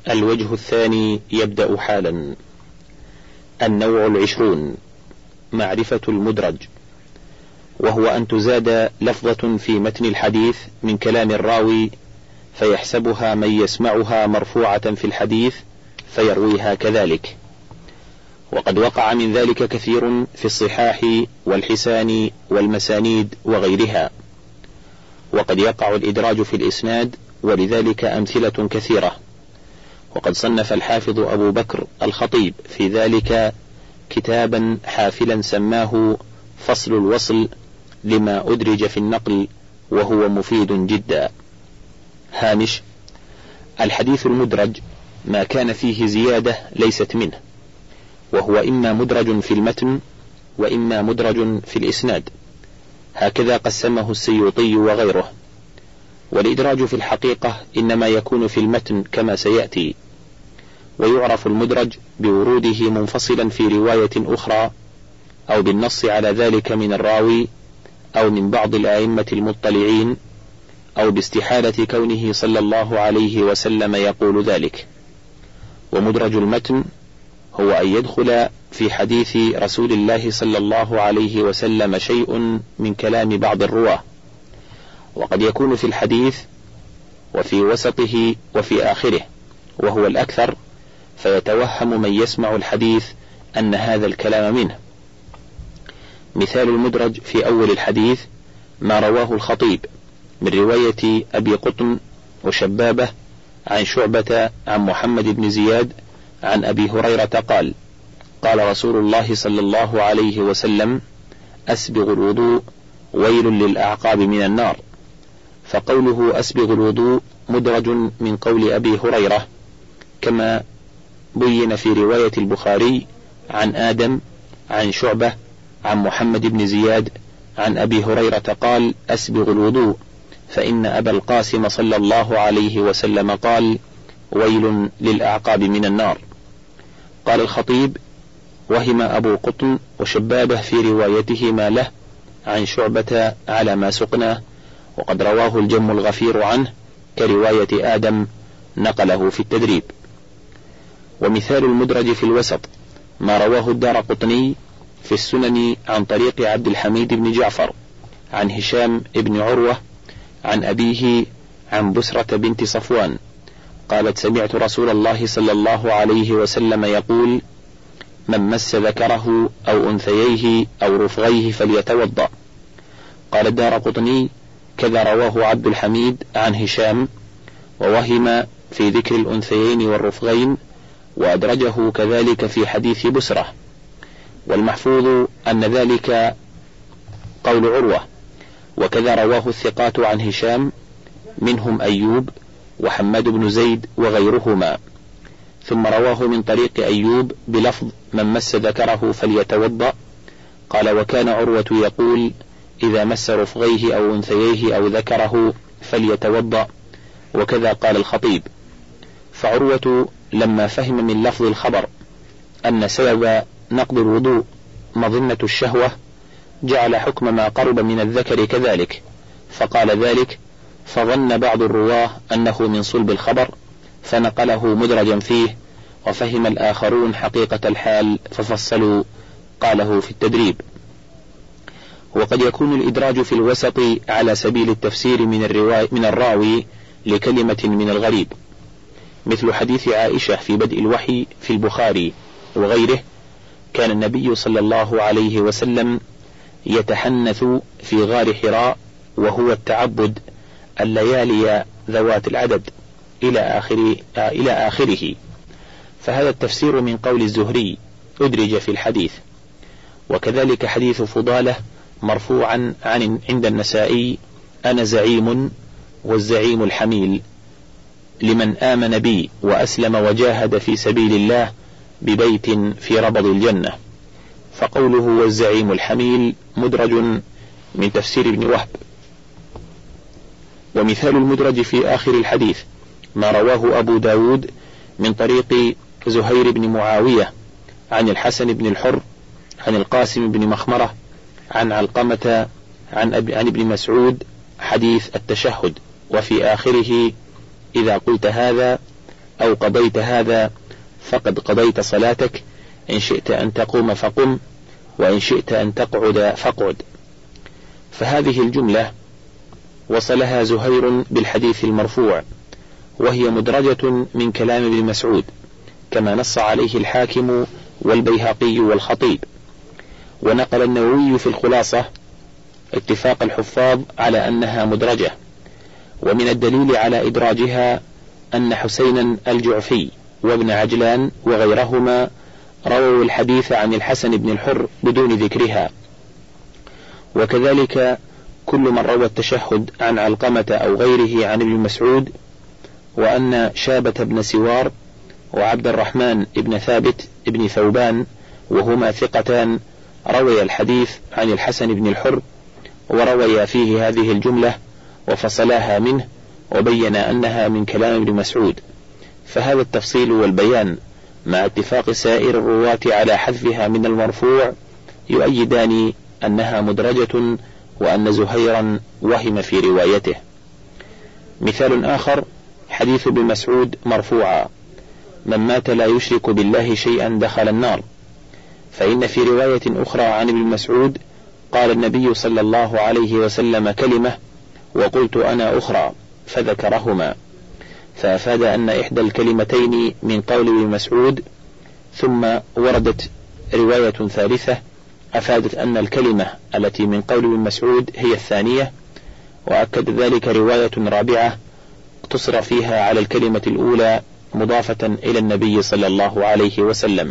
الوجه الثاني يبدأ حالا. النوع 20 معرفة المدرج، وهو أن تزاد لفظة في متن الحديث من كلام الراوي فيحسبها من يسمعها مرفوعة في الحديث فيرويها كذلك، وقد وقع من ذلك كثير في الصحاح والحسان والمسانيد وغيرها، وقد يقع الإدراج في الإسناد، ولذلك أمثلة كثيرة. وقد صنف الحافظ أبو بكر الخطيب في ذلك كتابا حافلا سماه فصل الوصل لما أدرج في النقل، وهو مفيد جدا. هامش: الحديث المدرج ما كان فيه زيادة ليست منه، وهو إما مدرج في المتن وإما مدرج في الإسناد، هكذا قسمه السيوطي وغيره. والإدراج في الحقيقة إنما يكون في المتن كما سيأتي، ويعرف المدرج بوروده منفصلا في رواية أخرى، أو بالنص على ذلك من الراوي أو من بعض الآئمة المطلعين، أو باستحالة كونه صلى الله عليه وسلم يقول ذلك. ومدرج المتن هو أن يدخل في حديث رسول الله صلى الله عليه وسلم شيء من كلام بعض الرواه، وقد يكون في الحديث وفي وسطه وفي آخره، وهو الأكثر، فيتوهم من يسمع الحديث أن هذا الكلام منه. مثال المدرج في أول الحديث ما رواه الخطيب من رواية أبي قطن وشبابه عن شعبة عن محمد بن زياد عن أبي هريرة قال: قال رسول الله صلى الله عليه وسلم: أسبغ الوضوء ويل للأعقاب من النار. فقوله أسبغ الوضوء مدرج من قول أبي هريرة، كما بين في رواية البخاري عن آدم عن شعبة عن محمد بن زياد عن أبي هريرة قال: أسبغ الوضوء، فإن أبا القاسم صلى الله عليه وسلم قال: ويل للأعقاب من النار. قال الخطيب: وهم أبو قطن وشبابه في روايتهما له عن شعبة على ما سقناه، وقد رواه الجم الغفير عنه كرواية آدم نقله في التدريب. ومثال المدرج في الوسط ما رواه الدارقطني في السنن عن طريق عبد الحميد بن جعفر عن هشام بن عروة عن أبيه عن بسرة بنت صفوان قالت: سمعت رسول الله صلى الله عليه وسلم يقول: من مس ذكره أو أنثييه أو رفغيه فليتوضأ. قال الدارقطني: كذا رواه عبد الحميد عن هشام، ووهم في ذكر الأنثيين والرفغين، وأدرجه كذلك في حديث بسرة. والمحفوظ أن ذلك قول عروة، وكذا رواه الثقات عن هشام منهم أيوب وحماد بن زيد وغيرهما. ثم رواه من طريق أيوب بلفظ: من مس ذكره فليتوضأ. قال: وكان عروة يقول: إذا مس رفغيه أو أنثييه أو ذكره فليتوضأ. وكذا قال الخطيب. فعروة لما فهم من لفظ الخبر أن سبب نقض الوضوء مظنة الشهوة جعل حكم ما قرب من الذكر كذلك، فقال ذلك، فظن بعض الرواه أنه من صلب الخبر فنقله مدرجا فيه، وفهم الآخرون حقيقة الحال ففصلوا قاله في التدريب. وقد يكون الإدراج في الوسط على سبيل التفسير من الراوي لكلمة من الغريب، مثل حديث عائشة في بدء الوحي في البخاري وغيره: كان النبي صلى الله عليه وسلم يتحنث في غار حراء، وهو التعبد الليالي ذوات العدد إلى آخره. فهذا التفسير من قول الزهري أدرج في الحديث. وكذلك حديث فضالة مرفوعا عند النسائي: أنا زعيم والزعيم الحميل لمن آمن بي وأسلم وجاهد في سبيل الله ببيت في ربض الجنة. فقوله والزعيم الحميل مدرج من تفسير ابن وهب. ومثال المدرج في آخر الحديث ما رواه أبو داود من طريق زهير بن معاوية عن الحسن بن الحر عن القاسم بن مخمرة عن علقمة عن ابن مسعود حديث التشهد، وفي آخره: إذا قلت هذا أو قضيت هذا فقد قضيت صلاتك، إن شئت أن تقوم فقم، وإن شئت أن تقعد فاقعد. فهذه الجملة وصلها زهير بالحديث المرفوع، وهي مدرجة من كلام ابن مسعود، كما نص عليه الحاكم والبيهقي والخطيب. ونقل النووي في الخلاصة اتفاق الحفاظ على أنها مدرجة. ومن الدليل على إدراجها أن حسينا الجعفي وابن عجلان وغيرهما رووا الحديث عن الحسن بن الحر بدون ذكرها. وكذلك كل من روى التشهد عن علقمة أو غيره عن ابن مسعود، وأن شابة بن سوار وعبد الرحمن بن ثابت بن ثوبان وهما ثقتان روي الحديث عن الحسن بن الحر، ورويا فيه هذه الجملة وفصلاها منه، وبين أنها من كلام ابن مسعود. فهذا التفصيل والبيان مع اتفاق سائر الرواة على حذفها من المرفوع يؤيدان أنها مدرجة، وأن زهيرا وهم في روايته. مثال آخر حديث ابن مسعود مرفوعا: من مات لا يشرك بالله شيئا دخل النار. فإن في رواية أخرى عن ابن مسعود قال النبي صلى الله عليه وسلم كلمة وقلت أنا أخرى، فذكرهما، فأفاد أن إحدى الكلمتين من قول ابن مسعود. ثم وردت رواية ثالثة أفادت أن الكلمة التي من قول ابن مسعود هي الثانية، وأكد ذلك رواية رابعة اقتصر فيها على الكلمة الأولى مضافة إلى النبي صلى الله عليه وسلم.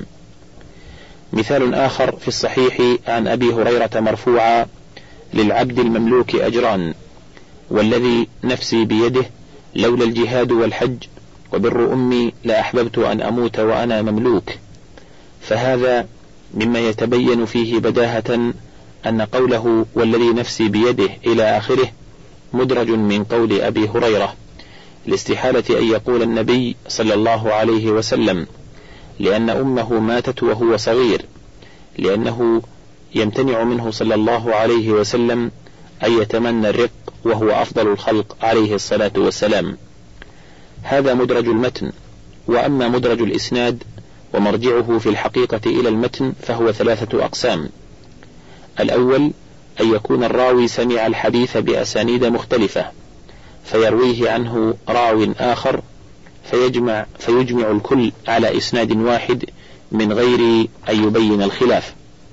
مثال آخر في الصحيح عن أبي هريرة مرفوعا: للعبد المملوك أجران، والذي نفسي بيده لولا الجهاد والحج وبر أمي لأحببت أن أموت وأنا مملوك. فهذا مما يتبين فيه بداهة أن قوله والذي نفسي بيده إلى آخره مدرج من قول أبي هريرة، لاستحالة أن يقول النبي صلى الله عليه وسلم، لأن أمه ماتت وهو صغير، لأنه يمتنع منه صلى الله عليه وسلم أن يتمنى الرق وهو أفضل الخلق عليه الصلاة والسلام. هذا مدرج المتن. وأما مدرج الإسناد ومرجعه في الحقيقة إلى المتن فهو 3 أقسام. الأول أن يكون الراوي سمع الحديث بأسانيد مختلفة فيرويه عنه راو آخر فيجمع الكل على إسناد واحد من غير أن يبين الخلاف.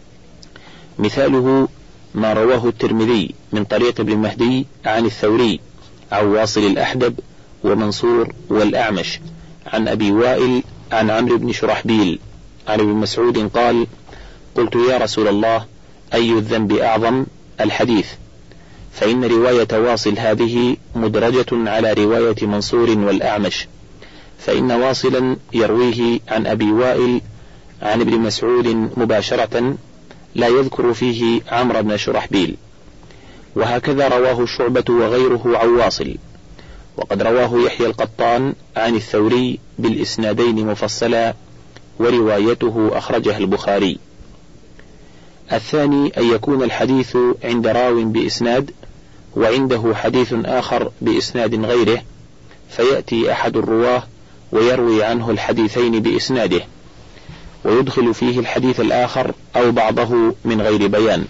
مثاله ما رواه الترمذي من طريق ابن مهدي عن الثوري عن واصل الأحدب ومنصور والأعمش عن أبي وائل عن عمرو بن شرحبيل عن ابن مسعود قال: قلت يا رسول الله أي الذنب أعظم؟ الحديث. فإن رواية واصل هذه مدرجة على رواية منصور والأعمش، فإن واصلا يرويه عن أبي وائل عن ابن مسعود مباشرة لا يذكر فيه عمرو بن شرحبيل، وهكذا رواه شعبة وغيره عن واصل. وقد رواه يحيى القطان عن الثوري بالإسنادين مفصلا، وروايته أخرجها البخاري. الثاني أن يكون الحديث عند راو بإسناد وعنده حديث آخر بإسناد غيره، فيأتي أحد الرواه ويروي عنه الحديثين بإسناده ويدخل فيه الحديث الآخر أو بعضه من غير بيان.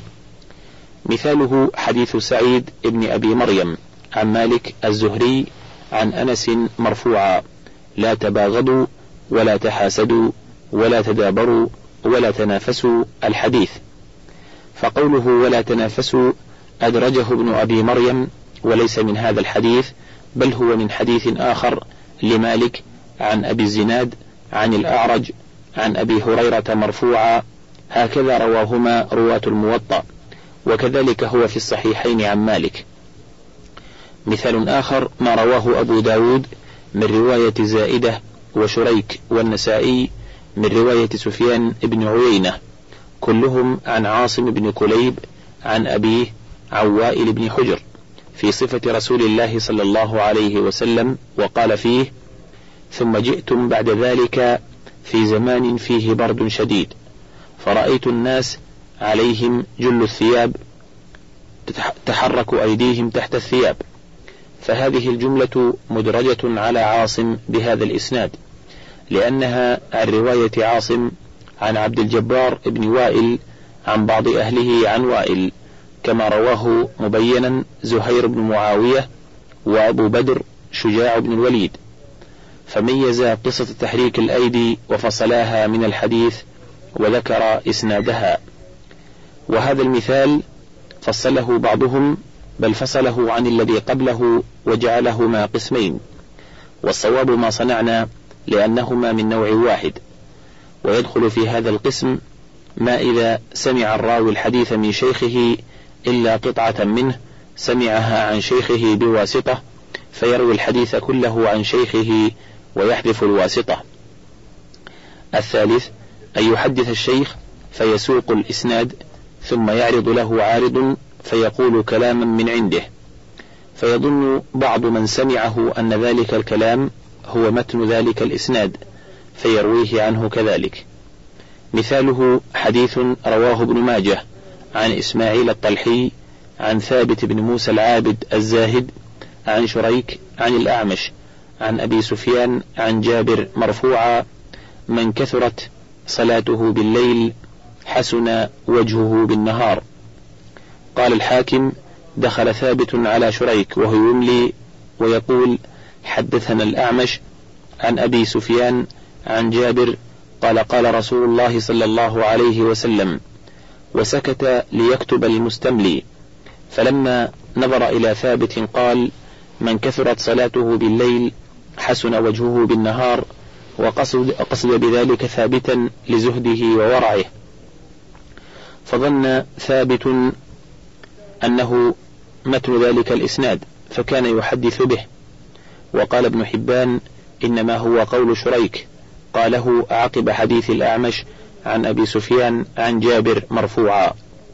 مثاله حديث سعيد ابن أبي مريم عن مالك الزهري عن أنس مرفوعا: لا تباغضوا ولا تحاسدوا ولا تدابروا ولا تنافسوا الحديث. فقوله ولا تنافسوا أدرجه ابن أبي مريم، وليس من هذا الحديث، بل هو من حديث آخر لمالك عن أبي الزناد عن الأعرج عن أبي هريرة مرفوعا، هكذا رواهما رواة الموطأ، وكذلك هو في الصحيحين عن مالك. مثال آخر ما رواه أبو داود من رواية زائدة وشريك والنسائي من رواية سفيان بن عيينة، كلهم عن عاصم بن كليب عن أبيه عن وائل بن حجر في صفة رسول الله صلى الله عليه وسلم، وقال فيه: ثم جئتم بعد ذلك في زمان فيه برد شديد، فرأيت الناس عليهم جل الثياب تحرك أيديهم تحت الثياب. فهذه الجملة مدرجة على عاصم بهذا الإسناد، لأنها عن رواية عاصم عن عبد الجبار بن وائل عن بعض أهله عن وائل، كما رواه مبينا زهير بن معاوية وأبو بدر شجاع بن الوليد، فميز قصة تحريك الأيدي وفصلاها من الحديث وذكر إسنادها. وهذا المثال فصله بعضهم، بل فصله عن الذي قبله وجعلهما قسمين، والصواب ما صنعنا لأنهما من نوع واحد. ويدخل في هذا القسم ما إذا سمع الراوي الحديث من شيخه إلا قطعة منه سمعها عن شيخه بواسطة، فيروي الحديث كله عن شيخه ويحذف الواسطة. الثالث أن يحدث الشيخ فيسوق الإسناد، ثم يعرض له عارض فيقول كلاما من عنده، فيظن بعض من سمعه أن ذلك الكلام هو متن ذلك الإسناد فيرويه عنه كذلك. مثاله حديث رواه ابن ماجه عن إسماعيل الطلحي عن ثابت بن موسى العابد الزاهد عن شريك عن الأعمش عن أبي سفيان عن جابر مرفوعا: من كثرت صلاته بالليل حسن وجهه بالنهار. قال الحاكم: دخل ثابت على شريك وهو يملي ويقول: حدثنا الأعمش عن أبي سفيان عن جابر قال: قال رسول الله صلى الله عليه وسلم، وسكت ليكتب المستملي. فلما نظر إلى ثابت قال: من كثرت صلاته بالليل حسن وجهه بالنهار، وقصد بذلك ثابتا لزهده وورعه، فظن ثابت أنه متن ذلك الإسناد فكان يحدث به. وقال ابن حبان: إنما هو قول شريك، قاله عقب حديث الأعمش عن أبي سفيان عن جابر مرفوعا: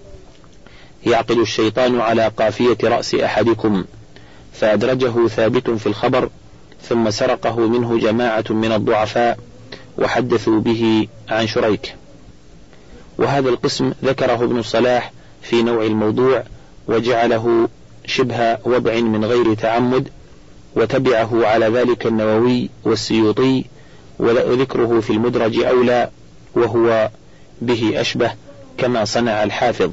يعقد الشيطان على قافية رأس أحدكم، فأدرجه ثابت في الخبر، ثم سرقه منه جماعة من الضعفاء وحدثوا به عن شريك. وهذا القسم ذكره ابن الصلاح في نوع الموضوع، وجعله شبه وضع من غير تعمد، وتبعه على ذلك النووي والسيوطي، وذكره في المدرج أولى، وهو به أشبه كما صنع الحافظ.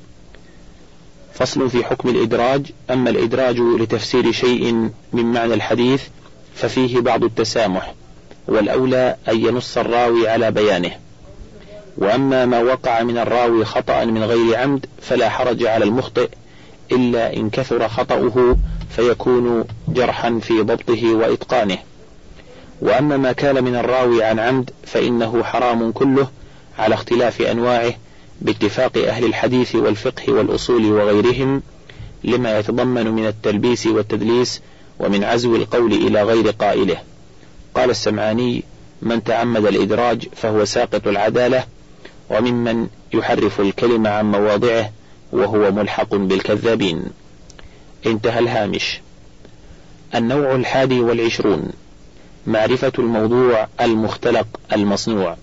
فصل في حكم الإدراج. أما الإدراج لتفسير شيء من معنى الحديث ففيه بعض التسامح، والأولى أن ينص الراوي على بيانه. وأما ما وقع من الراوي خطأ من غير عمد فلا حرج على المخطئ، إلا إن كثر خطأه فيكون جرحا في ضبطه وإتقانه. وأما ما كان من الراوي عن عمد فإنه حرام كله على اختلاف أنواعه باتفاق أهل الحديث والفقه والأصول وغيرهم، لما يتضمن من التلبيس والتدليس ومن عزو القول إلى غير قائله. قال السمعاني: من تعمد الإدراج فهو ساقط العدالة، وممن يحرف الكلمة عن مواضعه وهو ملحق بالكذابين. انتهى الهامش. النوع 21: معرفة الموضوع المختلق المصنوع.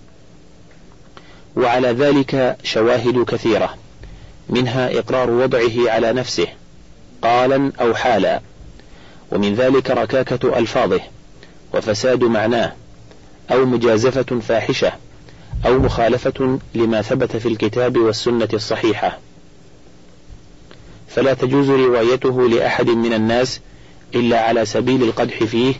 وعلى ذلك شواهد كثيرة، منها إقرار وضعه على نفسه قالا أو حالا، ومن ذلك ركاكة ألفاظه وفساد معناه، أو مجازفة فاحشة، أو مخالفة لما ثبت في الكتاب والسنة الصحيحة، فلا تجوز روايته لأحد من الناس إلا على سبيل القدح فيه،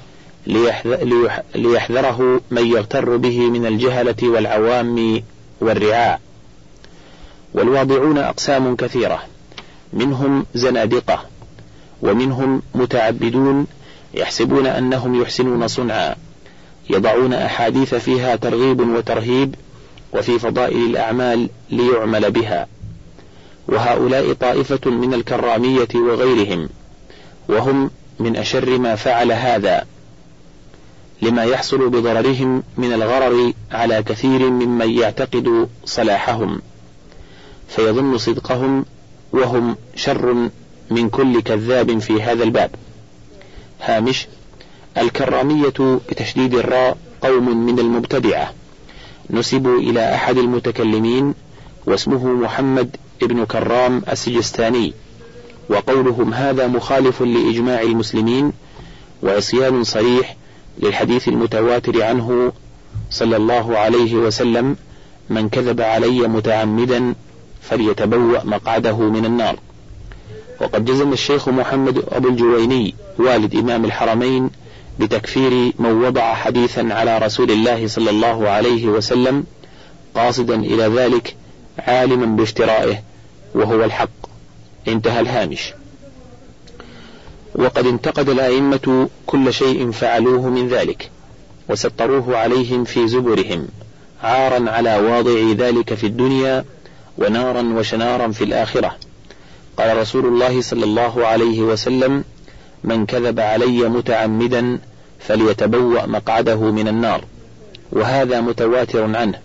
ليحذره من يغتر به من الجهلة والعوام والرعاع. والواضعون أقسام كثيرة، منهم زنادقة، ومنهم متعبدون يحسبون أنهم يحسنون صنعا، يضعون أحاديث فيها ترغيب وترهيب وفي فضائل الأعمال ليعمل بها. وهؤلاء طائفة من الكرامية وغيرهم، وهم من أشر ما فعل هذا، لما يحصل بضررهم من الغرر على كثير ممن يعتقد صلاحهم، فيظن صدقهم، وهم شر من كل كذاب في هذا الباب. هامش: الكرامية بتشديد الراء قوم من المبتدعة نسبوا إلى أحد المتكلمين، واسمه محمد ابن كرام السجستاني، وقولهم هذا مخالف لإجماع المسلمين، وعصيان صريح للحديث المتواتر عنه صلى الله عليه وسلم: من كذب علي متعمدا فليتبوأ مقعده من النار. وقد جزم الشيخ محمد أبو الجويني والد إمام الحرمين بتكفير من وضع حديثا على رسول الله صلى الله عليه وسلم قاصدا إلى ذلك عالما بافترائه وهو الحق. انتهى الهامش. وقد انتقد الأئمة كل شيء فعلوه من ذلك وسطروه عليهم في زبرهم عارا على واضع ذلك في الدنيا ونارا وشنارا في الآخرة. قال رسول الله صلى الله عليه وسلم: من كذب علي متعمدا فليتبوأ مقعده من النار، وهذا متواتر عنه.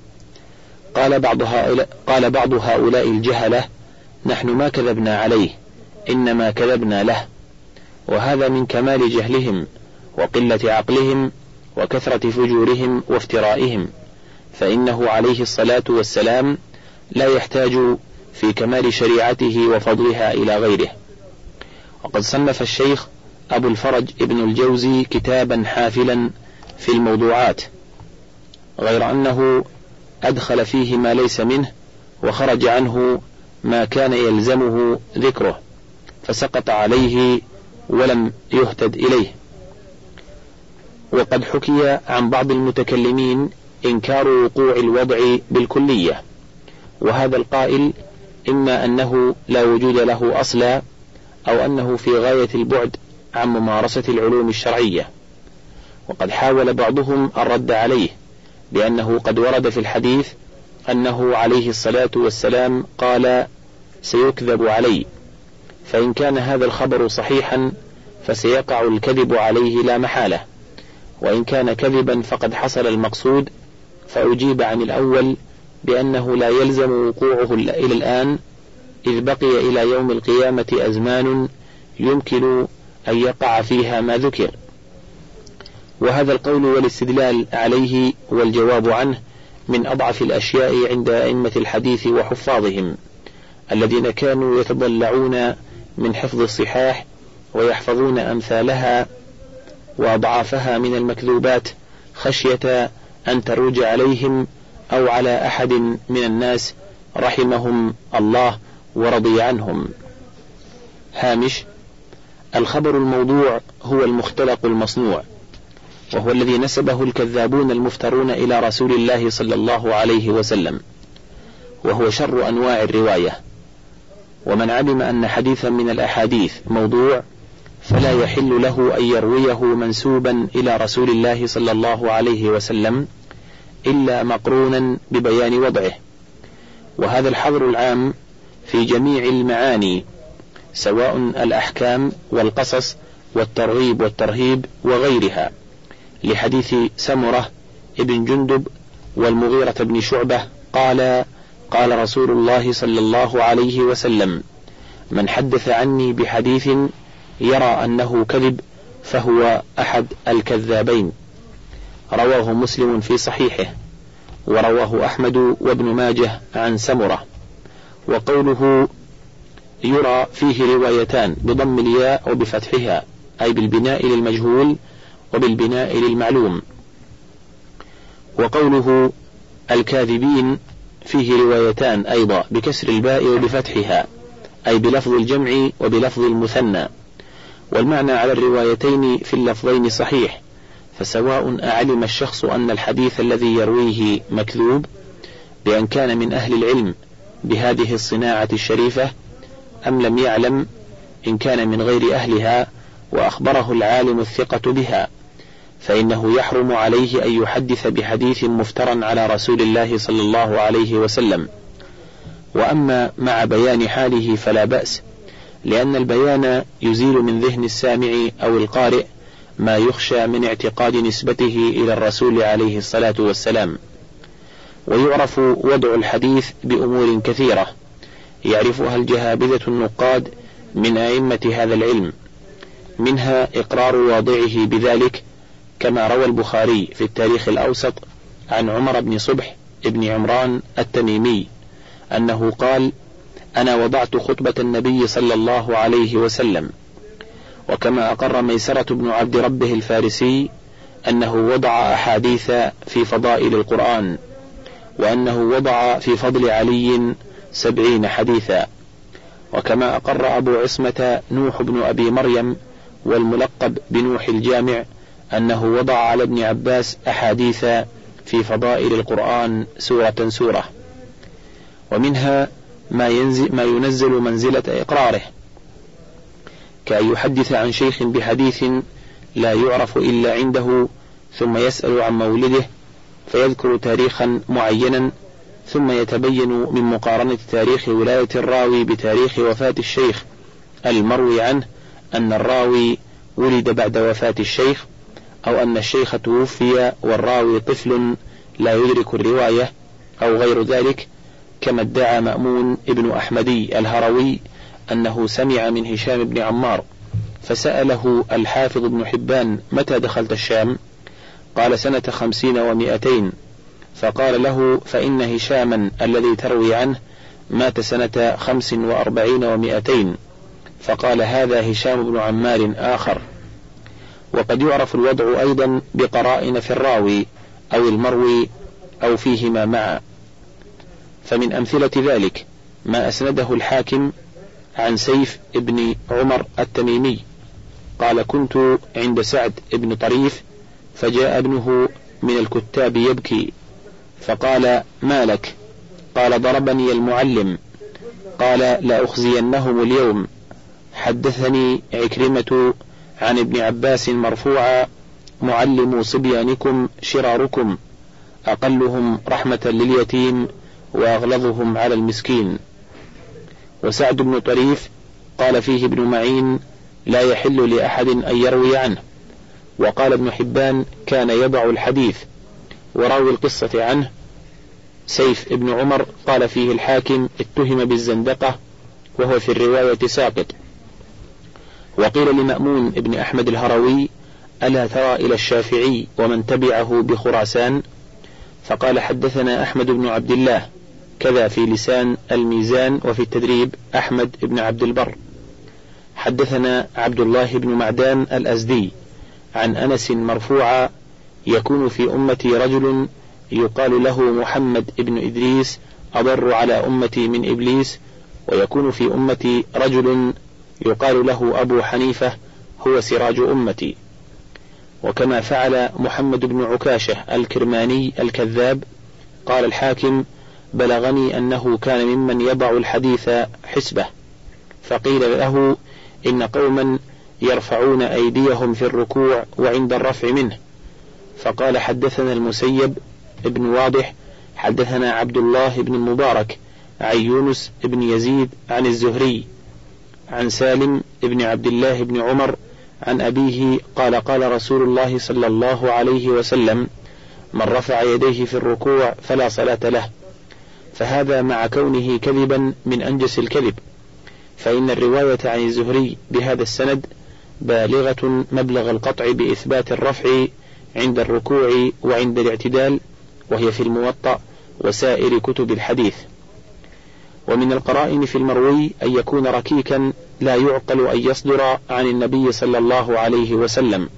قال بعض هؤلاء الجهلة: نحن ما كذبنا عليه إنما كذبنا له. وهذا من كمال جهلهم وقلة عقلهم وكثرة فجورهم وافترائهم، فإنه عليه الصلاة والسلام لا يحتاج في كمال شريعته وفضلها إلى غيره. وقد صنف الشيخ أبو الفرج ابن الجوزي كتابا حافلا في الموضوعات، غير أنه أدخل فيه ما ليس منه وخرج عنه ما كان يلزمه ذكره، فسقط عليه ولم يهتد إليه. وقد حكي عن بعض المتكلمين إنكار وقوع الوضع بالكلية، وهذا القائل إما أنه لا وجود له أصلا أو أنه في غاية البعد عن ممارسة العلوم الشرعية. وقد حاول بعضهم الرد عليه بأنه قد ورد في الحديث أنه عليه الصلاة والسلام قال: سيكذب علي، فإن كان هذا الخبر صحيحا فسيقع الكذب عليه لا محالة، وإن كان كذبا فقد حصل المقصود. فأجيب عن الأول بأنه لا يلزم وقوعه إلى الآن، إذ بقي إلى يوم القيامة أزمان يمكن أن يقع فيها ما ذكر. وهذا القول والاستدلال عليه والجواب عنه من أضعف الأشياء عند أئمة الحديث وحفاظهم، الذين كانوا يتضلعون من حفظ الصحاح ويحفظون أمثالها وأضعافها من المكذوبات خشية أن تروج عليهم أو على أحد من الناس رحمهم الله ورضي عنهم. هامش: الخبر الموضوع هو المختلق المصنوع، وهو الذي نسبه الكذابون المفترون إلى رسول الله صلى الله عليه وسلم، وهو شر أنواع الرواية. ومن علم أن حديثا من الأحاديث موضوع فلا يحل له أن يرويه منسوبا إلى رسول الله صلى الله عليه وسلم إلا مقرونا ببيان وضعه. وهذا الحظر العام في جميع المعاني، سواء الأحكام والقصص والترغيب والترهيب وغيرها، لحديث سمرة ابن جندب والمغيرة بن شعبة قال: قال رسول الله صلى الله عليه وسلم: من حدث عني بحديث يرى أنه كذب فهو أحد الكذابين. رواه مسلم في صحيحه، ورواه أحمد وابن ماجه عن سمرة. وقوله يرى فيه روايتان بضم الياء وبفتحها، أي بالبناء للمجهول وبالبناء للمعلوم. وقوله الكاذبين فيه روايتان أيضا بكسر الباء وبفتحها، أي بلفظ الجمع وبلفظ المثنى. والمعنى على الروايتين في اللفظين صحيح، فسواء أعلم الشخص أن الحديث الذي يرويه مكذوب بأن كان من أهل العلم بهذه الصناعة الشريفة، أم لم يعلم إن كان من غير أهلها وأخبره العالم الثقة بها، فإنه يحرم عليه أن يحدث بحديث مفترى على رسول الله صلى الله عليه وسلم. وأما مع بيان حاله فلا بأس، لأن البيان يزيل من ذهن السامع أو القارئ ما يخشى من اعتقاد نسبته إلى الرسول عليه الصلاة والسلام. ويعرف وضع الحديث بأمور كثيرة يعرفها الجهابذة النقاد من أئمة هذا العلم، منها إقرار واضعه بذلك، كما روى البخاري في التاريخ الأوسط عن عمر بن صبح ابن عمران التميمي أنه قال: أنا وضعت خطبة النبي صلى الله عليه وسلم. وكما أقر ميسرة بن عبد ربه الفارسي أنه وضع أحاديث في فضائل القرآن، وأنه وضع في فضل علي 70 حديثا. وكما أقر أبو عصمة نوح بن أبي مريم والملقب بنوح الجامع أنه وضع على ابن عباس أحاديث في فضائل القرآن سورة سورة. ومنها ما ينزل منزلة إقراره، كأن يحدث عن شيخ بحديث لا يعرف إلا عنده، ثم يسأل عن مولده فيذكر تاريخا معينا، ثم يتبين من مقارنة تاريخ ولاية الراوي بتاريخ وفاة الشيخ المروي عنه أن الراوي ولد بعد وفاة الشيخ، أو أن الشيخ توفي والراوي طفل لا يدرك الرواية، أو غير ذلك، كما ادعى مأمون ابن أحمدي الهروي أنه سمع من هشام بن عمار فسأله الحافظ ابن حبان: متى دخلت الشام؟ قال: سنة 50 و200. فقال له: فإن هشاما الذي تروي عنه مات سنة 45 و200. فقال: هذا هشام بن عمار آخر. وقد يعرف الوضع أيضا بقرائن في الراوي أو المروي أو فيهما معا. فمن أمثلة ذلك ما أسنده الحاكم عن سيف ابن عمر التميمي قال: كنت عند سعد ابن طريف فجاء ابنه من الكتاب يبكي، فقال: ما لك؟ قال: ضربني المعلم. قال: لأخزينهم اليوم. حدثني عكرمة عن ابن عباس مرفوعا: معلم صبيانكم شراركم، أقلهم رحمة لليتيم وأغلظهم على المسكين. وسعد بن طريف قال فيه ابن معين: لا يحل لأحد أن يروي عنه. وقال ابن حبان: كان يضع الحديث. وراوي القصة عنه سيف ابن عمر قال فيه الحاكم: اتهم بالزندقة وهو في الرواية ساقط. وقيل لمأمون ابن أحمد الهروي: ألا ترى إلى الشافعي ومن تبعه بخراسان؟ فقال: حدثنا أحمد بن عبد الله، كذا في لسان الميزان وفي التدريب أحمد بن عبد البر. حدثنا عبد الله بن معدان الأزدي عن أنس مرفوعا: يكون في أمتي رجل يقال له محمد بن إدريس أضر على أمتي من إبليس، ويكون في أمتي رجل يقال له أبو حنيفة هو سراج أمتي. وكما فعل محمد بن عكاشة الكرماني الكذاب. قال الحاكم: بلغني أنه كان ممن يضع الحديث حسبه، فقيل له: إن قوما يرفعون أيديهم في الركوع وعند الرفع منه. فقال: حدثنا المسيب ابن واضح حدثنا عبد الله بن المبارك عن يونس بن يزيد عن الزهري عن سالم بن عبد الله بن عمر عن أبيه قال: قال رسول الله صلى الله عليه وسلم: من رفع يديه في الركوع فلا صلاة له. فهذا مع كونه كذبا من أنجس الكذب، فإن الرواية عن الزهري بهذا السند بالغة مبلغ القطع بإثبات الرفع عند الركوع وعند الاعتدال، وهي في الموطأ وسائر كتب الحديث. ومن القرائن في المروي أن يكون ركيكا لا يعقل أن يصدر عن النبي صلى الله عليه وسلم،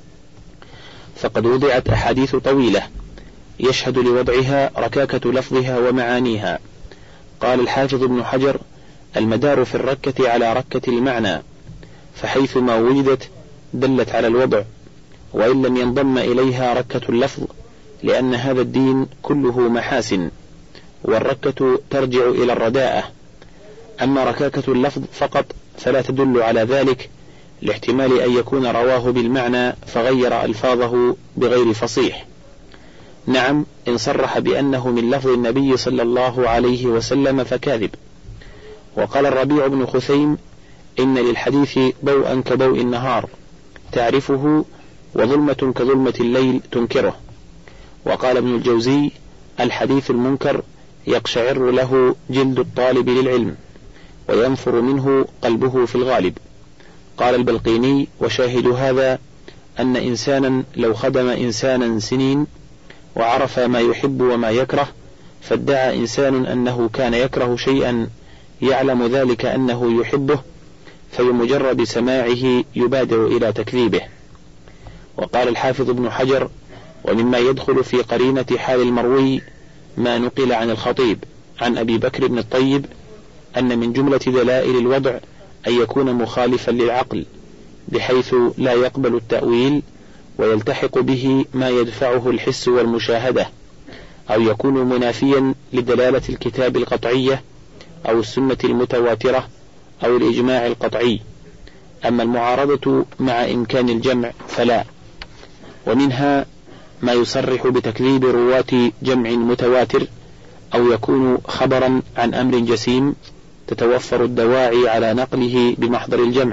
فقد وضعت أحاديث طويلة يشهد لوضعها ركاكة لفظها ومعانيها. قال الحافظ ابن حجر: المدار في الركة على ركة المعنى، فحيث ما وجدت دلت على الوضع، وإن لم ينضم إليها ركة اللفظ، لأن هذا الدين كله محاسن، والركة ترجع إلى الرداءة. أما ركاكة اللفظ فقط فلا تدل على ذلك، لاحتمال أن يكون رواه بالمعنى فغير ألفاظه بغير فصيح. نعم، إن صرح بأنه من لفظ النبي صلى الله عليه وسلم فكاذب. وقال الربيع بن خثيم: إن للحديث ضوءا كضوء النهار تعرفه، وظلمة كظلمة الليل تنكره. وقال ابن الجوزي: الحديث المنكر يقشعر له جلد الطالب للعلم، وينفر منه قلبه في الغالب. قال البلقيني: وشاهد هذا أن إنسانا لو خدم إنسانا سنين وعرف ما يحب وما يكره، فادعى إنسان أنه كان يكره شيئا يعلم ذلك أنه يحبه، فبمجرد سماعه يبادر إلى تكذيبه. وقال الحافظ ابن حجر: ومما يدخل في قرينة حال المروي ما نقل عن الخطيب عن أبي بكر بن الطيب أن من جملة دلائل الوضع أن يكون مخالفا للعقل بحيث لا يقبل التأويل ويلتحق به ما يدفعه الحس والمشاهدة، أو يكون منافيا لدلالة الكتاب القطعية أو السنة المتواترة أو الإجماع القطعي. أما المعارضة مع إمكان الجمع فلا. ومنها ما يصرح بتكذيب رواة جمع متواتر، أو يكون خبرا عن أمر جسيم تتوفر الدواعي على نقله بمحضر الجمع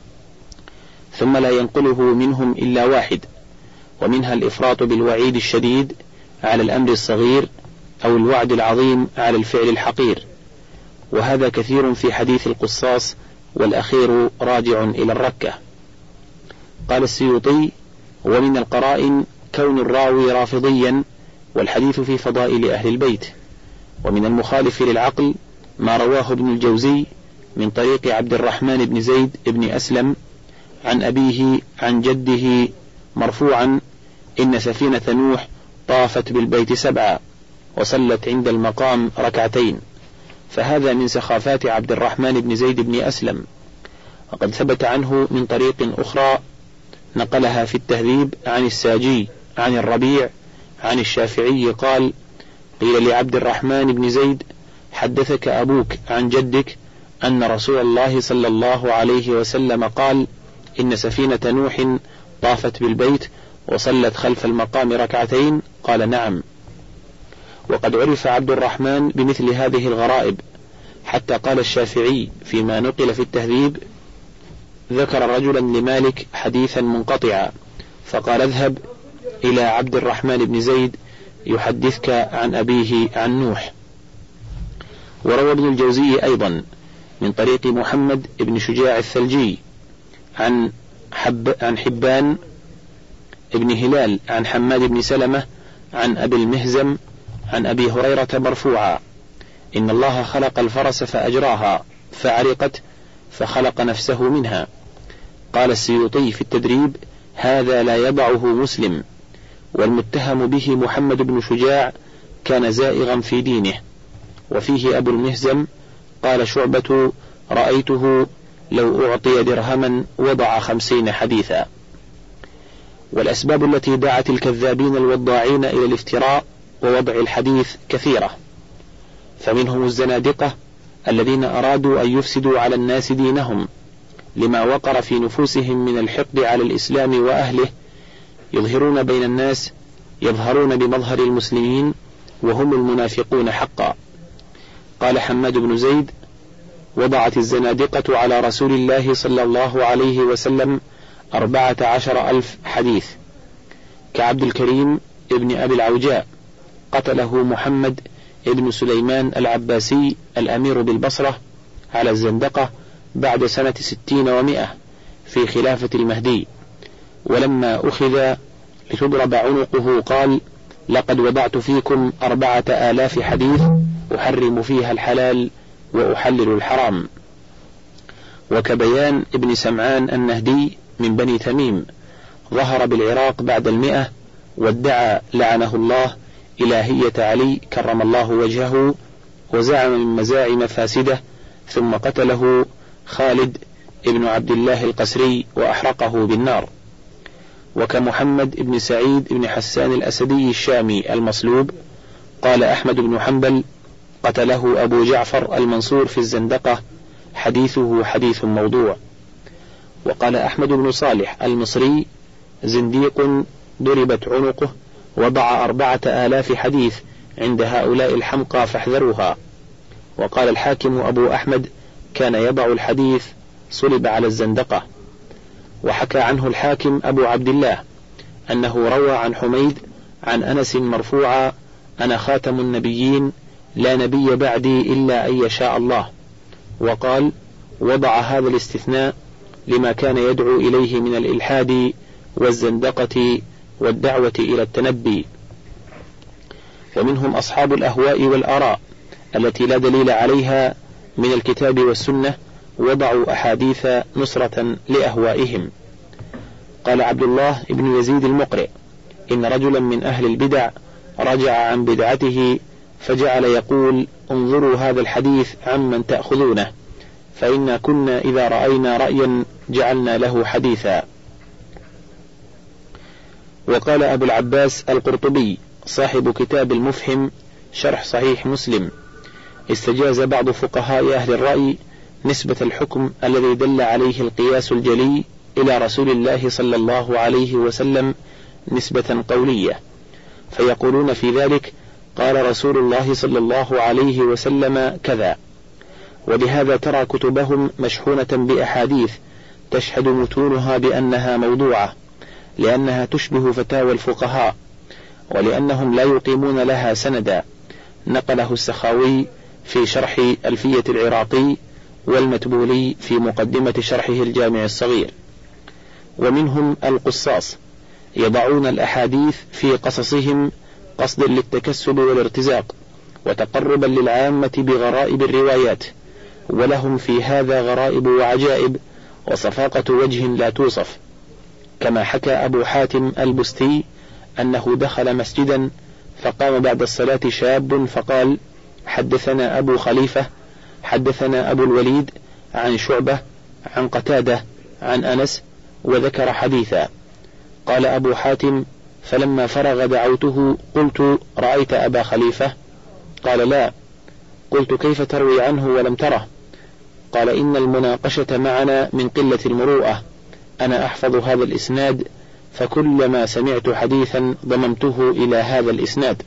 ثم لا ينقله منهم إلا واحد. ومنها الإفراط بالوعيد الشديد على الأمر الصغير أو الوعد العظيم على الفعل الحقير، وهذا كثير في حديث القصاص، والأخير راجع إلى الركة. قال السيوطي: ومن القرائن كون الراوي رافضيا والحديث في فضائل أهل البيت. ومن المخالف للعقل ما رواه ابن الجوزي من طريق عبد الرحمن بن زيد بن أسلم عن أبيه عن جده مرفوعا: إن سفينة نوح طافت بالبيت 7 وصلت عند المقام 2 فهذا من سخافات عبد الرحمن بن زيد بن أسلم. وقد ثبت عنه من طريق أخرى نقلها في التهذيب عن الساجي عن الربيع عن الشافعي قال: قيل لعبد الرحمن بن زيد: حدثك أبوك عن جدك أن رسول الله صلى الله عليه وسلم قال: إن سفينة نوح طافت بالبيت وصلت خلف المقام 2؟ قال: نعم. وقد عرف عبد الرحمن بمثل هذه الغرائب، حتى قال الشافعي فيما نقل في التهذيب: ذكر رجلا لمالك حديثا منقطعا فقال: اذهب إلى عبد الرحمن بن زيد يحدثك عن أبيه عن نوح. وروى ابن الجوزي أيضا من طريق محمد بن شجاع الثلجي عن حبان ابن هلال عن حماد بن سلمة عن أبي المهزم عن أبي هريرة مرفوعا: إن الله خلق الفرس فأجراها فعرقت فخلق نفسه منها. قال السيوطي في التدريب: هذا لا يضعه مسلم، والمتهم به محمد بن شجاع كان زائغا في دينه. وفيه أبو المهزم قال شعبة: رأيته لو أعطي درهما وضع 50 حديثا. والأسباب التي دعت الكذابين الوضاعين إلى الافتراء ووضع الحديث كثيرة، فمنهم الزنادقة الذين أرادوا أن يفسدوا على الناس دينهم لما وقر في نفوسهم من الحقد على الإسلام وأهله، يظهرون بين الناس يظهرون بمظهر المسلمين وهم المنافقون حقا. قال حماد بن زيد: وضعت الزنادقة على رسول الله صلى الله عليه وسلم 14,000 حديث، كعبد الكريم ابن أبي العوجاء قتله محمد ابن سليمان العباسي الأمير بالبصرة على الزندقة بعد سنة 60 و100 في خلافة المهدي، ولما أخذ لتضرب عنقه قال: لقد وضعت فيكم 4,000 حديث أحرم فيها الحلال وأحلل الحرام. وكبيان ابن سمعان النهدي من بني تميم ظهر بالعراق بعد 100 وادعى لعنه الله إلهية علي كرم الله وجهه، وزعم من مزاعم فاسدة، ثم قتله خالد ابن عبد الله القسري وأحرقه بالنار. وكمحمد ابن سعيد ابن حسان الأسدي الشامي المصلوب، قال أحمد بن حنبل: قتله أبو جعفر المنصور في الزندقة، حديثه حديث موضوع. وقال أحمد بن صالح المصري: زنديق ضربت عنقه، وضع 4,000 حديث عند هؤلاء الحمقى فاحذروها. وقال الحاكم أبو أحمد: كان يضع الحديث صلب على الزندقة. وحكى عنه الحاكم أبو عبد الله أنه روى عن حميد عن أنس مرفوعا: أنا خاتم النبيين لا نبي بعدي إلا أن يشاء الله. وقال: وضع هذا الاستثناء لما كان يدعو إليه من الإلحاد والزندقة والدعوة إلى التنبي. ومنهم أصحاب الأهواء والآراء التي لا دليل عليها من الكتاب والسنة، وضعوا أحاديث نصرة لأهوائهم. قال عبد الله بن يزيد المقرئ: إن رجلا من أهل البدع رجع عن بدعته فجعل يقول: انظروا هذا الحديث عمن تأخذونه، فإنا كنا إذا رأينا رأيا جعلنا له حديثا. وقال أبو العباس القرطبي صاحب كتاب المفهم شرح صحيح مسلم: استجاز بعض فقهاء أهل الرأي نسبة الحكم الذي دل عليه القياس الجلي إلى رسول الله صلى الله عليه وسلم نسبة قولية، فيقولون في ذلك: قال رسول الله صلى الله عليه وسلم كذا. ولهذا ترى كتبهم مشحونة بأحاديث تشهد متونها بأنها موضوعة، لأنها تشبه فتاوى الفقهاء، ولأنهم لا يقيمون لها سندا. نقله السخاوي في شرح ألفية العراقي، والمتبولي في مقدمة شرحه الجامع الصغير. ومنهم القصاص يضعون الأحاديث في قصصهم قصدا للتكسب والارتزاق وتقربا للعامة بغرائب الروايات، ولهم في هذا غرائب وعجائب وصفاقة وجه لا توصف. كما حكى أبو حاتم البستي أنه دخل مسجدا فقام بعد الصلاة شاب فقال: حدثنا أبو خليفة حدثنا أبو الوليد عن شعبة عن قتادة عن أنس، وذكر حديثا. قال أبو حاتم: فلما فرغ دعوته قلت: رأيت أبا خليفة؟ قال: لا. قلت: كيف تروي عنه ولم تره؟ قال: إن المناقشة معنا من قلة المروءة، أنا أحفظ هذا الإسناد، فكلما سمعت حديثا ضممته إلى هذا الإسناد.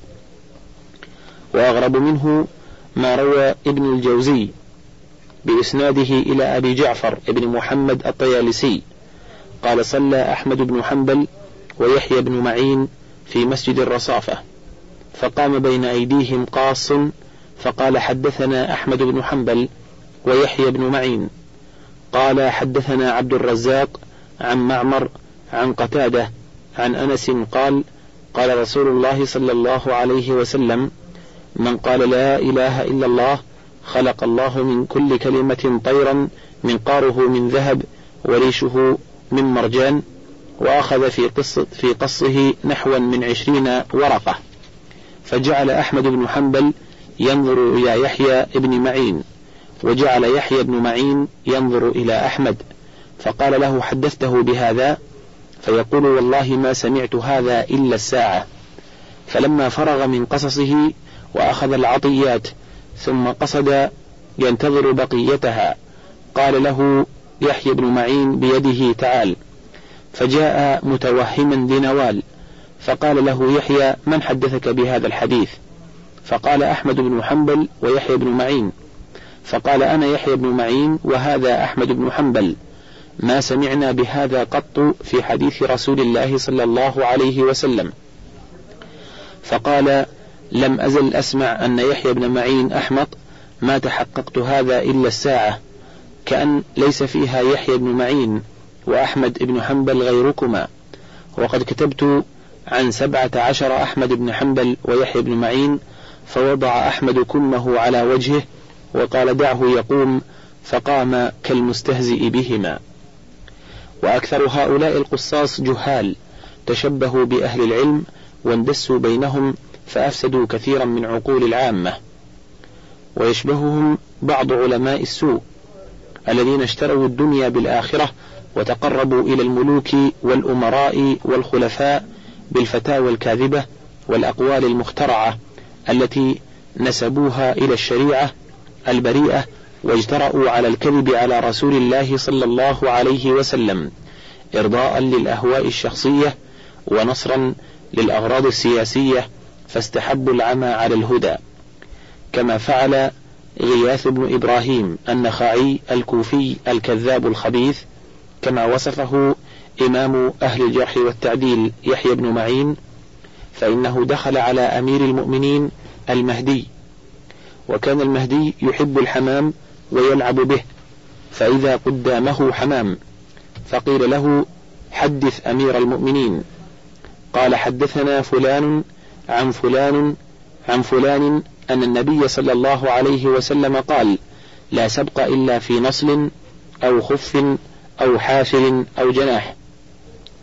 وأغرب منه ما روى ابن الجوزي بإسناده إلى أبي جعفر ابن محمد الطيالسي قال: صلى أحمد بن حنبل ويحيى بن معين في مسجد الرصافة، فقام بين أيديهم قاص فقال: حدثنا أحمد بن حنبل ويحيى بن معين. قال: حدثنا عبد الرزاق عن معمر عن قتادة عن أنس قال: قال رسول الله صلى الله عليه وسلم: من قال لا إله إلا الله خلق الله من كل كلمة طيرا منقاره من ذهب وريشه من مرجان، وأخذ في قصه نحوا من 20 ورقة. فجعل أحمد بن حنبل ينظر إلى يحيى بن معين، وجعل يحيى بن معين ينظر إلى أحمد، فقال له: حدثته بهذا؟ فيقول: والله ما سمعت هذا إلا الساعة. فلما فرغ من قصصه وأخذ العطيات ثم قصد ينتظر بقيتها، قال له يحيى بن معين بيده: تعال. فجاء متوهما لنوال، فقال له يحيى: من حدثك بهذا الحديث؟ فقال: أحمد بن حنبل ويحيى بن معين. فقال: أنا يحيى بن معين وهذا أحمد بن حنبل، ما سمعنا بهذا قط في حديث رسول الله صلى الله عليه وسلم. فقال: لم أزل أسمع أن يحيى بن معين أحمق، ما تحققت هذا إلا الساعة، كأن ليس فيها يحيى بن معين وأحمد بن حنبل غيركما. وقد كتبت عن 17 أحمد بن حنبل ويحيى بن معين، فوضع أحمد كمه على وجهه وقال: دعه يقوم، فقام كالمستهزئ بهما. وأكثر هؤلاء القصاص جهال تشبهوا بأهل العلم واندسوا بينهم فأفسدوا كثيرا من عقول العامة. ويشبههم بعض علماء السوء الذين اشتروا الدنيا بالآخرة وتقربوا إلى الملوك والأمراء والخلفاء بالفتاوى الكاذبة والأقوال المخترعة التي نسبوها إلى الشريعة البريئة، واجترأوا على الكذب على رسول الله صلى الله عليه وسلم إرضاء للأهواء الشخصية ونصرا للأغراض السياسية، فاستحبوا العمى على الهدى، كما فعل غياث بن إبراهيم النخعي الكوفي الكذاب الخبيث، كما وصفه إمام أهل الجرح والتعديل يحيى بن معين، فإنه دخل على أمير المؤمنين المهدي، وكان المهدي يحب الحمام ويلعب به، فإذا قدامه حمام فقيل له: حدث أمير المؤمنين. قال: حدثنا فلان عن فلان عن فلان أن النبي صلى الله عليه وسلم قال: لا سبق إلا في نصل أو خف أو حافر أو جناح.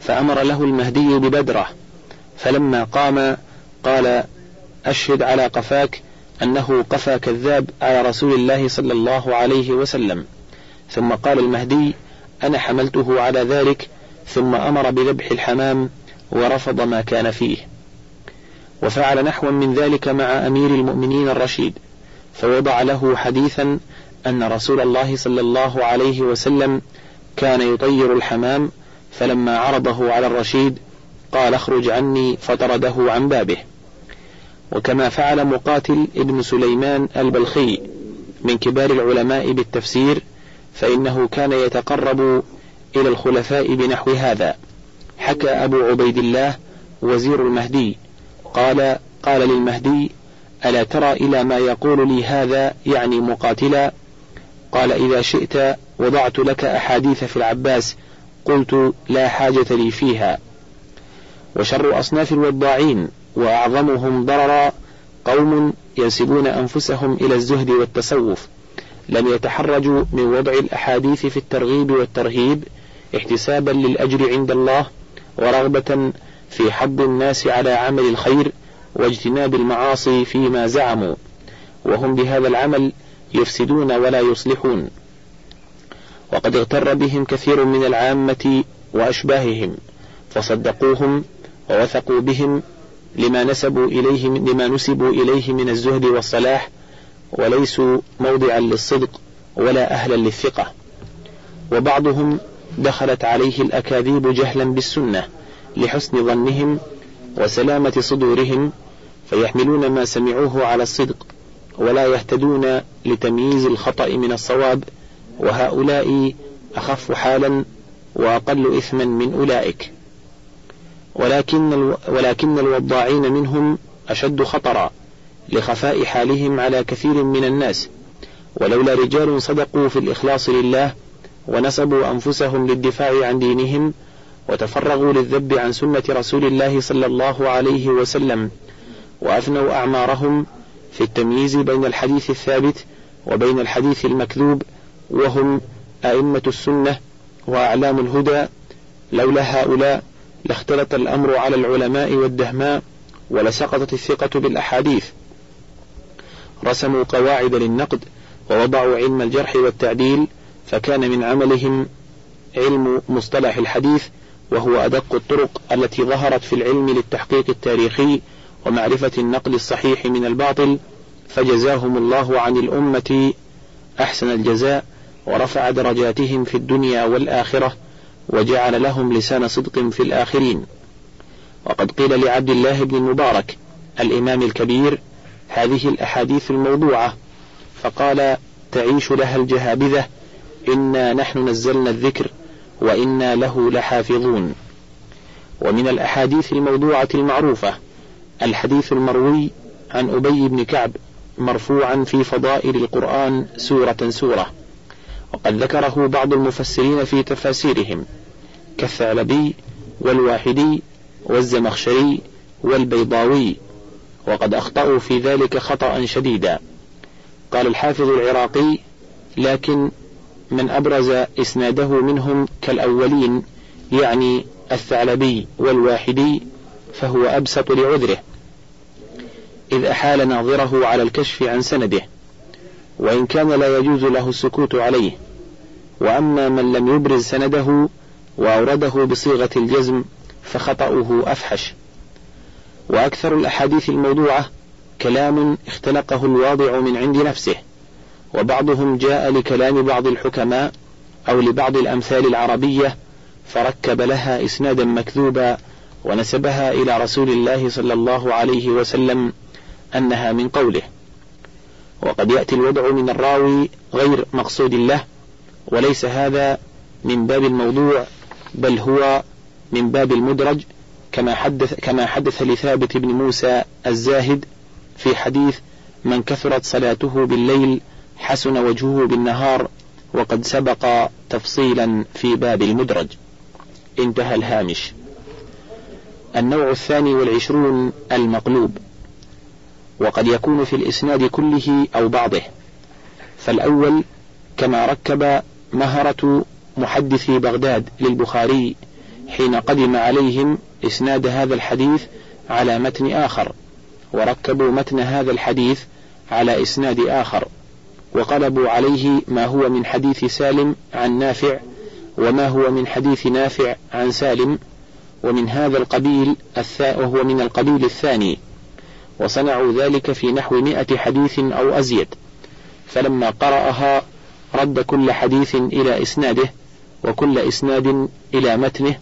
فأمر له المهدي ببدرة، فلما قام قال: أشهد على قفاك أنه قفى كذاب على رسول الله صلى الله عليه وسلم. ثم قال المهدي: أنا حملته على ذلك، ثم أمر بذبح الحمام ورفض ما كان فيه. وفعل نحوا من ذلك مع أمير المؤمنين الرشيد، فوضع له حديثا أن رسول الله صلى الله عليه وسلم كان يطير الحمام، فلما عرضه على الرشيد قال: اخرج عني، فطرده عن بابه. وكما فعل مقاتل ابن سليمان البلخي من كبار العلماء بالتفسير، فإنه كان يتقرب إلى الخلفاء بنحو هذا. حكى أبو عبيد الله وزير المهدي قال للمهدي: ألا ترى إلى ما يقول لي هذا، يعني مقاتلا؟ قال: إذا شئت وضعت لك أحاديث في العباس. قلت: لا حاجة لي فيها. وشر أصناف الوضاعين وأعظمهم ضررا قوم ينسبون أنفسهم إلى الزهد والتصوف، لم يتحرجوا من وضع الأحاديث في الترغيب والترهيب احتسابا للأجر عند الله، ورغبة في حض الناس على عمل الخير واجتناب المعاصي فيما زعموا، وهم بهذا العمل يفسدون ولا يصلحون. وقد اغتر بهم كثير من العامة وأشباههم، فصدقوهم ووثقوا بهم لما نسبوا إليه من الزهد والصلاح، وليسوا موضعا للصدق ولا أهلا للثقة. وبعضهم دخلت عليه الأكاذيب جهلا بالسنة لحسن ظنهم وسلامة صدورهم، فيحملون ما سمعوه على الصدق ولا يهتدون لتمييز الخطأ من الصواب، وهؤلاء أخف حالا وأقل إثما من أولئك. ولكن الوضاعين منهم أشد خطرا لخفاء حالهم على كثير من الناس، ولولا رجال صدقوا في الإخلاص لله ونسبوا أنفسهم للدفاع عن دينهم وتفرغوا للذب عن سنة رسول الله صلى الله عليه وسلم، وأفنوا أعمارهم في التمييز بين الحديث الثابت وبين الحديث المكذوب، وهم أئمة السنة وأعلام الهدى، لولا هؤلاء لاختلط الأمر على العلماء والدهماء ولسقطت الثقة بالأحاديث. رسموا قواعد للنقد ووضعوا علم الجرح والتعديل، فكان من عملهم علم مصطلح الحديث، وهو أدق الطرق التي ظهرت في العلم للتحقيق التاريخي ومعرفة النقل الصحيح من الباطل، فجزاهم الله عن الأمة أحسن الجزاء، ورفع درجاتهم في الدنيا والآخرة، وجعل لهم لسان صدق في الآخرين. وقد قيل لعبد الله بن المبارك الإمام الكبير: هذه الأحاديث الموضوعة، فقال: تعيش لها الجهابذة، إنا نحن نزلنا الذكر وإنا له لحافظون. ومن الأحاديث الموضوعة المعروفة الحديث المروي عن أبي بن كعب مرفوعا في فضائل القرآن سورة سورة، وقد ذكره بعض المفسرين في تفاسيرهم كالثعلبي والواحدي والزمخشري والبيضاوي، وقد أخطأوا في ذلك خطأ شديدا. قال الحافظ العراقي: لكن من أبرز إسناده منهم كالأولين، يعني الثعلبي والواحدي، فهو أبسط لعذره، إذ أحال ناظره على الكشف عن سنده، وإن كان لا يجوز له السكوت عليه. وأما من لم يبرز سنده وأورده بصيغة الجزم فخطأه أفحش. وأكثر الأحاديث الموضوعة كلام اختلقه الواضع من عند نفسه، وبعضهم جاء لكلام بعض الحكماء أو لبعض الأمثال العربية فركب لها إسنادا مكذوبا ونسبها إلى رسول الله صلى الله عليه وسلم أنها من قوله. وقد يأتي الوضع من الراوي غير مقصود له، وليس هذا من باب الموضوع، بل هو من باب المدرج، كما حدث لثابت بن موسى الزاهد في حديث: من كثرت صلاته بالليل حسن وجهه بالنهار، وقد سبق تفصيلا في باب المدرج. انتهى الهامش. النوع 22 المقلوب، وقد يكون في الإسناد كله أو بعضه. فالأول كما ركب مهرة محدثي بغداد للبخاري حين قدم عليهم إسناد هذا الحديث على متن آخر، وركبوا متن هذا الحديث على إسناد آخر، وقلبوا عليه ما هو من حديث سالم عن نافع وما هو من حديث نافع عن سالم، ومن هذا القبيل وهو من القبيل الثاني، وصنعوا ذلك في نحو 100 حديث أو أزيد. فلما قرأها رد كل حديث إلى إسناده وكل إسناد إلى متنه،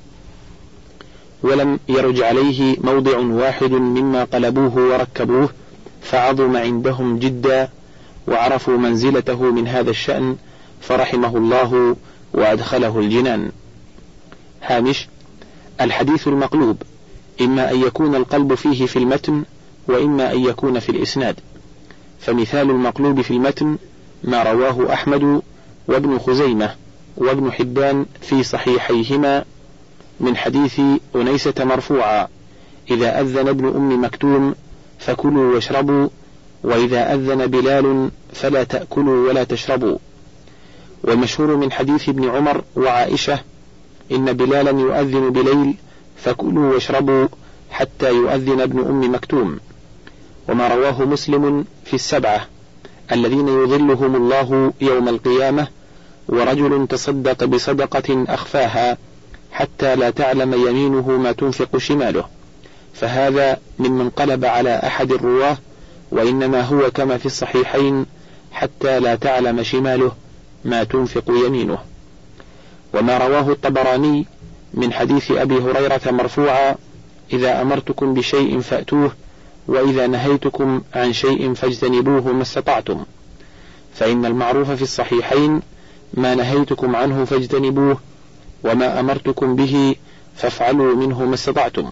ولم يرج عليه موضع واحد مما قلبوه وركبوه، فعظم عندهم جدا وعرفوا منزلته من هذا الشأن، فرحمه الله وأدخله الجنان. هامش: الحديث المقلوب إما أن يكون القلب فيه في المتن، وإما أن يكون في الإسناد. فمثال المقلوب في المتن ما رواه أحمد وابن خزيمة وابن حبان في صحيحيهما من حديث أنيسة مرفوعا: إذا أذن ابن أم مكتوم فكلوا واشربوا، وإذا أذن بلال فلا تأكلوا ولا تشربوا. والمشهور من حديث ابن عمر وعائشة: إن بلالا يؤذن بليل فكلوا واشربوا حتى يؤذن ابن أم مكتوم. وما رواه مسلم في 7 الذين يظلهم الله يوم القيامة: ورجل تصدق بصدقة أخفاها حتى لا تعلم يمينه ما تنفق شماله، فهذا ممن قلب على أحد الرواه، وإنما هو كما في الصحيحين: حتى لا تعلم شماله ما تنفق يمينه. وما رواه الطبراني من حديث أبي هريرة مرفوعا: إذا أمرتكم بشيء فأتوه، وإذا نهيتكم عن شيء فاجتنبوه ما استطعتم، فإن المعروف في الصحيحين: ما نهيتكم عنه فاجتنبوه، وما أمرتكم به فافعلوا منه ما استطعتم.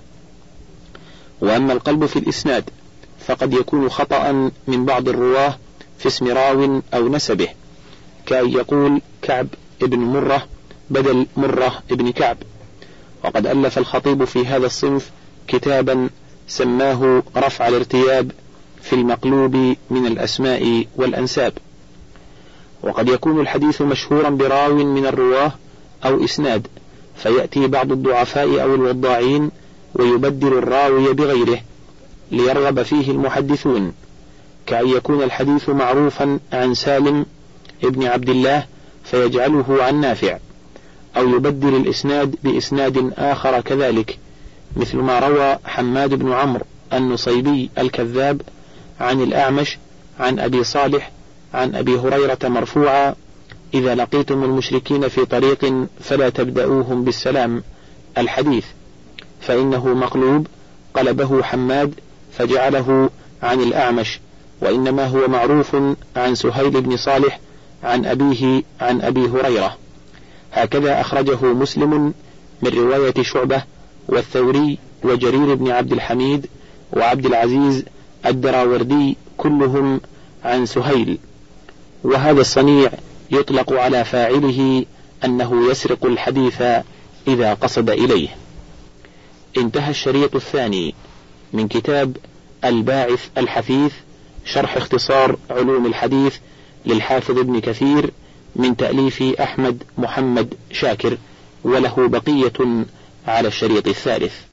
وأما القلب في الإسناد فقد يكون خطأ من بعض الرواه في اسم راو أو نسبه، كأن يقول كعب ابن مرة بدل مرة ابن كعب. وقد ألف الخطيب في هذا الصنف كتابا سماه رفع الارتياب في المقلوب من الأسماء والأنساب. وقد يكون الحديث مشهورا براو من الرواه أو إسناد، فيأتي بعض الضعفاء أو الوضاعين ويبدل الراوي بغيره ليرغب فيه المحدثون، كأن يكون الحديث معروفا عن سالم ابن عبد الله فيجعله عن نافع، أو يبدل الإسناد بإسناد آخر كذلك، مثل ما روى حماد بن عمرو النصيبي الكذاب عن الأعمش عن أبي صالح عن أبي هريرة مرفوعا: إذا لقيتم المشركين في طريق فلا تبدأوهم بالسلام، الحديث، فإنه مقلوب قلبه حماد فجعله عن الأعمش، وإنما هو معروف عن سهيل بن صالح عن أبيه عن أبي هريرة. هكذا أخرجه مسلم من رواية شعبة والثوري وجرير بن عبد الحميد وعبد العزيز الدراوردي كلهم عن سهيل. وهذا الصنيع يطلق على فاعله أنه يسرق الحديث إذا قصد إليه. انتهى الشريط الثاني من كتاب الباعث الحثيث شرح اختصار علوم الحديث للحافظ ابن كثير من تأليف أحمد محمد شاكر، وله بقية على الشريط الثالث.